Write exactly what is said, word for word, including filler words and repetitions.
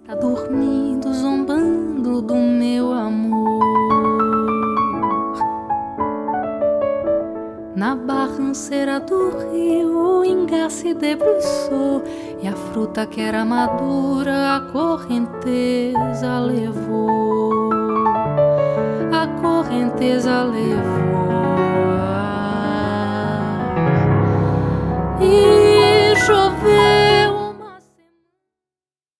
Está dormindo, zombando do meu amor. Na barranceira do rio o ingá se debruçou, e a fruta que era madura a correnteza levou. A correnteza levou.